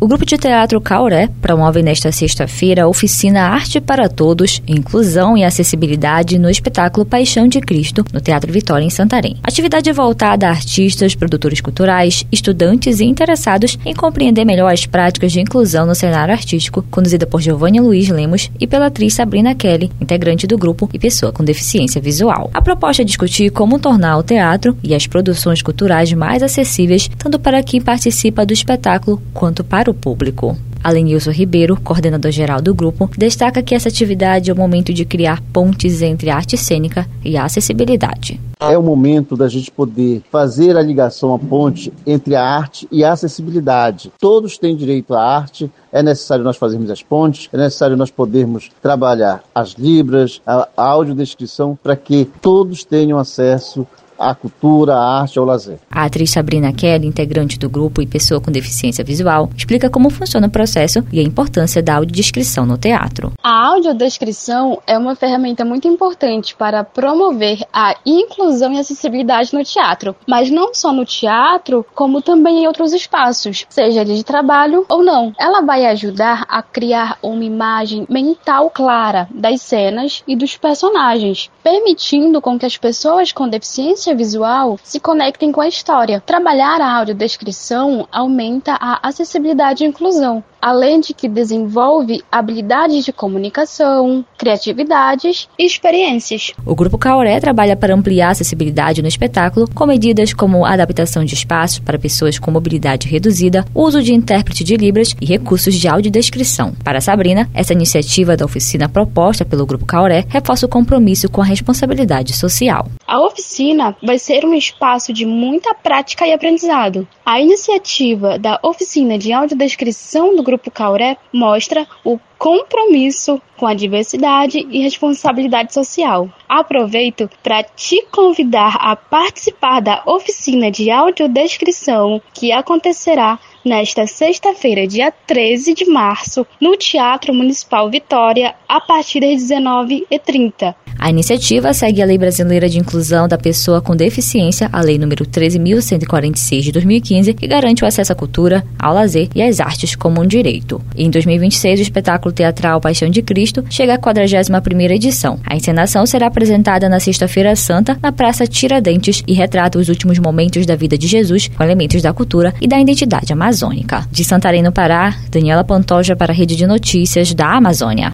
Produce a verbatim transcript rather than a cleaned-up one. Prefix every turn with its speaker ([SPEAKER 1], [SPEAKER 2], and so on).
[SPEAKER 1] O Grupo de Teatro Caoré promove nesta sexta-feira a oficina Arte para Todos, Inclusão e Acessibilidade no espetáculo Paixão de Cristo, no Teatro Vitória, em Santarém. Atividade voltada a artistas, produtores culturais, estudantes e interessados em compreender melhor as práticas de inclusão no cenário artístico, conduzida por Giovanni Luiz Lemos e pela atriz Sabrina Kelly, integrante do grupo e pessoa com deficiência visual. A proposta é discutir como tornar o teatro e as produções culturais mais acessíveis, tanto para quem participa do espetáculo quanto para o público. Alenilson Ribeiro, coordenador-geral do grupo, destaca que essa atividade é o momento de criar pontes entre a arte cênica e a acessibilidade.
[SPEAKER 2] É o momento da gente poder fazer a ligação, a ponte entre a arte e a acessibilidade. Todos têm direito à arte, é necessário nós fazermos as pontes, é necessário nós podermos trabalhar as libras, a audiodescrição, para que todos tenham acesso à cultura, à arte, ao lazer.
[SPEAKER 1] A atriz Sabrina Kelly, integrante do grupo e pessoa com deficiência visual, explica como funciona o processo e a importância da audiodescrição no teatro.
[SPEAKER 3] A audiodescrição é uma ferramenta muito importante para promover a inclusão e acessibilidade no teatro, mas não só no teatro, como também em outros espaços, seja ele de trabalho ou não. Ela vai ajudar a criar uma imagem mental clara das cenas e dos personagens, permitindo com que as pessoas com deficiência visual se conectem com a história. Trabalhar a audiodescrição aumenta a acessibilidade e inclusão, além de que desenvolve habilidades de comunicação, criatividades e experiências.
[SPEAKER 1] O Grupo Caoré trabalha para ampliar a acessibilidade no espetáculo com medidas como a adaptação de espaços para pessoas com mobilidade reduzida, uso de intérprete de libras e recursos de audiodescrição. Para Sabrina, essa iniciativa da oficina proposta pelo Grupo Caoré reforça o compromisso com a responsabilidade social.
[SPEAKER 3] A oficina vai ser um espaço de muita prática e aprendizado. A iniciativa da oficina de audiodescrição do Grupo Caoré mostra o compromisso com a diversidade e responsabilidade social. Aproveito para te convidar a participar da oficina de audiodescrição que acontecerá nesta sexta-feira, dia treze de março, no Teatro Municipal Vitória, a partir das dezenove e trinta.
[SPEAKER 1] A iniciativa segue a Lei Brasileira de Inclusão da Pessoa com Deficiência, a Lei número treze mil cento e quarenta e seis de dois mil e quinze, que garante o acesso à cultura, ao lazer e às artes como um direito. E em dois mil e vinte e seis, o espetáculo teatral Paixão de Cristo chega à quadragésima primeira edição. A encenação será apresentada na Sexta-feira Santa, na Praça Tiradentes, e retrata os últimos momentos da vida de Jesus, com elementos da cultura e da identidade amazônica. De Santarém, no Pará, Daniela Pantoja para a Rede de Notícias da Amazônia.